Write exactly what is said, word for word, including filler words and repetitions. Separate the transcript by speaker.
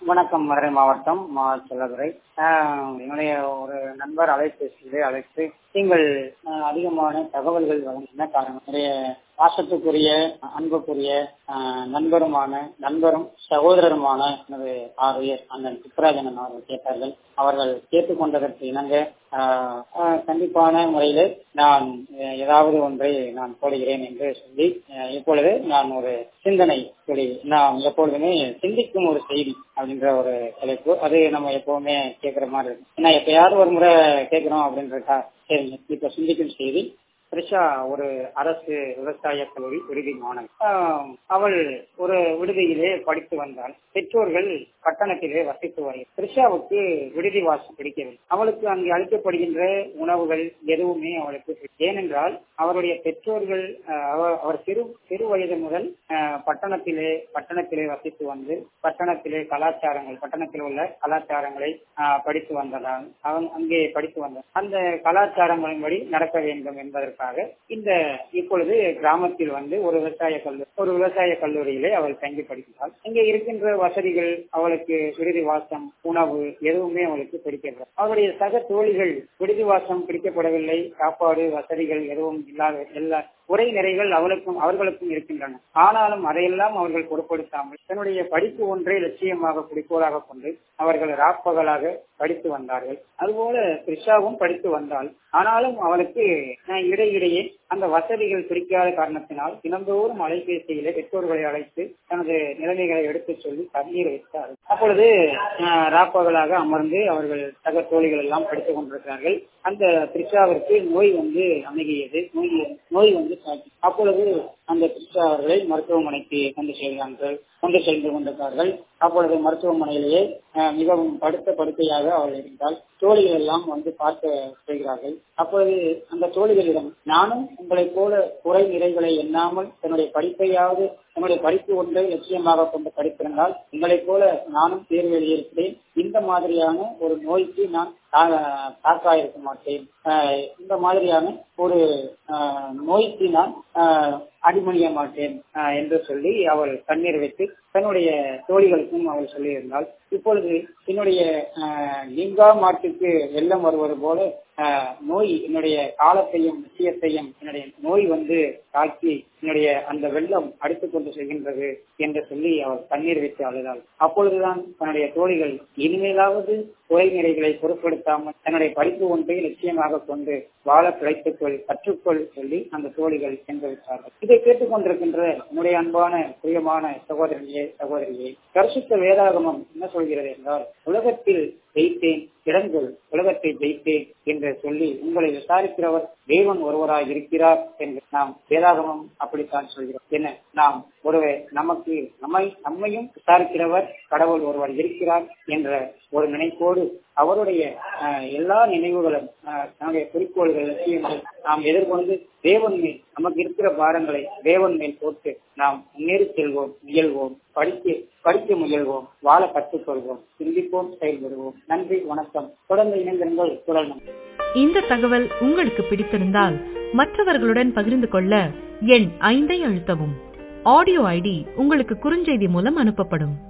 Speaker 1: வணக்கம். மதுரை மாவட்டம் மா செல்லதுரை. என்னுடைய ஒரு நண்பர் அலைபேசியிலே அழைத்து நீங்கள் அதிகமான தகவல்கள் வழங்கின காரணம் என்னுடைய பாசத்துக்குரிய அன்புக்குரிய நண்பருமான நண்பரும் சகோதரருமான எனது ஆர்வியர் அண்ணன் சுப்ராஜன் அவர்கள் கேட்டார்கள். அவர்கள் கேட்டுக்கொண்டதற்கு இணங்க கண்டிப்பான முறையில் நான் ஏதாவது ஒன்றை நான் போடுகிறேன் என்று சொல்லி இப்பொழுது நான் ஒரு சிந்தனை சொல்லி நாம் எப்பொழுதுமே சிந்திக்கும் ஒரு செய்தி அப்படின்ற ஒரு தலைப்பு. அது நம்ம எப்பவுமே கேட்கிற மாதிரி இருக்கு. ஏன்னா எப்பயாவது ஒரு முறை கேட்கிறோம் அப்படின்றக்கா சரிங்க. இப்ப சிந்திக்கும் செய்தி. த்ரிஷா ஒரு அரசு விவசாய கல்லூரி விடுதி மாணவி. அவள் ஒரு விடுதியிலே படித்து வந்தால் பெற்றோர்கள் பட்டணத்திலே வசித்து வருகிறார். த்ரிஷாவுக்கு விடுதி வாசம் பிடிக்கவில்லை. அவளுக்கு அங்கு அளிக்கப்படுகின்ற உணவுகள் எதுவுமே அவளுக்கு ஏனென்றால் அவருடைய பெற்றோர்கள் அவர் சிறு சிறு வயது முதல் பட்டணத்திலே பட்டணத்திலே வசித்து வந்து பட்டணத்திலே கலாச்சாரங்கள் பட்டணத்தில் உள்ள கலாச்சாரங்களை படித்து வந்ததால் அவன் அங்கே படித்து வந்தான். அந்த கலாச்சாரங்களின்படி நடக்க வேண்டும் என்பதற்கு இந்த இப்பொழுது கிராமத்தில் வந்து ஒரு விவசாய கல்லூரி ஒரு விவசாய கல்லூரியிலே அவள் தங்கி படிக்கிறாள். இங்கே இருக்கின்ற வசதிகள் அவளுக்கு விடுதி வாசம் உணவு எதுவுமே அவளுக்கு பிடிக்கவில்லை. அவருடைய சக தோழிகள் விடுதி வாசம் பிடிக்கப்படவில்லை. சாப்பாடு வசதிகள் எதுவும் இல்லாத எல்லா குறை நிறைகள் அவளுக்கும் அவர்களுக்கும் இருக்கின்றன. ஆனாலும் அதையெல்லாம் அவர்கள் பொருட்படுத்தாமல் தன்னுடைய படிப்பு ஒன்றை லட்சியமாக குறிக்கோளாக கொண்டு அவர்கள் ராப்பகலாக படித்து வந்தார்கள். அதுபோல த்ரிஷாவும் படித்து வந்தாள். ஆனாலும் அவளுக்கு இடையிடையே அந்த வசதிகள் பிடிக்காத காரணத்தினால் தினந்தோறும் அலைபேசியிலே பெற்றோர்களை அழைத்து தனது நிலைமைகளை எடுத்துச் சொல்லி தண்ணீர் வைத்தார். அப்பொழுது ராப்பகலாக அமர்ந்து அவர்கள் சக தோழிகள் எல்லாம் படித்துக் கொண்டிருக்கிறார்கள். அந்த த்ரிஷாவிற்கு நோய் வந்து அணுகியது. நோய் நோய் வந்து தாக்கி அப்பொழுது அந்த த்ரிஷா அவர்களை மருத்துவமனைக்கு கொண்டு செல்கிறார்கள் கொண்டு சென்று கொண்டிருக்கிறார்கள். அப்பொழுது மருத்துவமனையிலேயே மிகவும் படுத்த படுக்கையாக அவள் இருந்தால் தோழிகள் எல்லாம் வந்து பார்க்க செய்கிறார்கள். அப்பொழுது அந்த தோழிகளிடம் நானும் உங்களை போல குறை நிறைகளை எண்ணாமல் தன்னுடைய படிப்பையாவது என்னுடைய படிப்பு ஒன்றை லட்சியமாக கொண்டு படித்திருந்தால் உங்களைப் போல நானும் தேர்வு எழுதியிருக்கிறேன். இந்த மாதிரியான ஒரு நோய்க்கு நான் தாக்காயிருக்க மாட்டேன். இந்த மாதிரியான ஒரு நோய்க்கு நான் அடிமணிய மாட்டேன் என்று சொல்லி அவள் கண்ணீர் வைத்து தன்னுடைய தோழிகளுக்கும் அவள் சொல்லியிருந்தாள். இப்பொழுது என்னுடைய நீங்கா மாட்டுக்கு வெள்ளம் வருவது போல நோய் என்னுடைய காலத்தையும் நிச்சயத்தையும் என்னுடைய நோய் வந்து தாக்கி என்னுடைய அந்த வெள்ளம் அடித்துக் கொண்டு செல்கின்றது என்று சொல்லி அவள் கண்ணீர் வைத்து அழுதாள். அப்பொழுதுதான் தன்னுடைய தோழிகள் இனிமேலாவது குறை நிறைகளை பொருட்படுத்தாமல் தன்னுடைய படிப்பு ஒன்றை லட்சியமாக கொண்டு வாழ பிழைத்துக்கொள் கற்றுக்கொள் சொல்லி அந்த தோழிகள் சென்று விட்டார்கள். இதை கேட்டுக் கொண்டிருக்கின்ற என்னுடைய அன்பான பிரியமான சகோதரியே சகோதரியே பரிசுத்த வேதாகமம் என்ன சொல்கிறது என்றால் உலகத்தில் ஜெயித்தேன் இடங்கள் உலகத்தை ஜெயித்தேன் என்று சொல்லி உங்களை விசாரிக்கிறவர் தேவன் ஒருவராய் இருக்கிறார் என்று நாம் வேதாகமம் அப்படித்தான் சொல்கிறோம். என்ன நாம் ஒருவர் நமக்கு நம்மை நம்மையும் விசாரிக்கிறவர் கடவுள் ஒருவர் இருக்கிறார் என்ற ஒரு நினைப்போடு அவருடைய எல்லா நினைவுகளும் தன்னுடைய குறிக்கோள்கள் லட்சியங்கள் நாம் எதிர்கொண்டு தேவன் மேல் நமக்கு இருக்கிற பாரங்களை தேவன் மேல் போட்டு நாம் முன்னேறி செல்வோம், முயல்வோம், படிக்க படிக்க முயல்வோம், வாழ கற்றுக்கொள்வோம், சிந்திப்போம், செயல்படுவோம். நன்றி, வணக்கம். தொடர்ந்து இணைந்திருங்கள். குரல் நன்றி.
Speaker 2: இந்த தகவல் உங்களுக்கு பிடித்திருந்தால் மற்றவர்களுடன் பகிர்ந்து கொள்ள எண் ஐந்தை அழுத்தவும். ஆடியோ ஐடி உங்களுக்கு குறுஞ்செய்தி மூலம் அனுப்பப்படும்.